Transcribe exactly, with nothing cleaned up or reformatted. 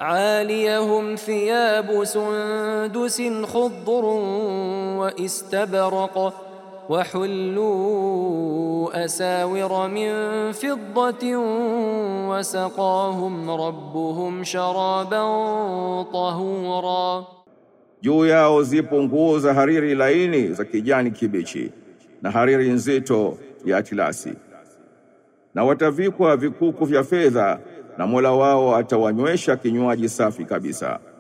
عاليهم ثياب سندس خضر واستبرق وحلوا أساور من فضة وسقاهم ربهم شرابا طهورا. Juu yao zipo nguo za hariri laini za kijani kibichi na hariri nzito ya atilasi, na watavikwa vikuku vya fedha, na Mola wao atawanywesha kinywaji safi kabisa.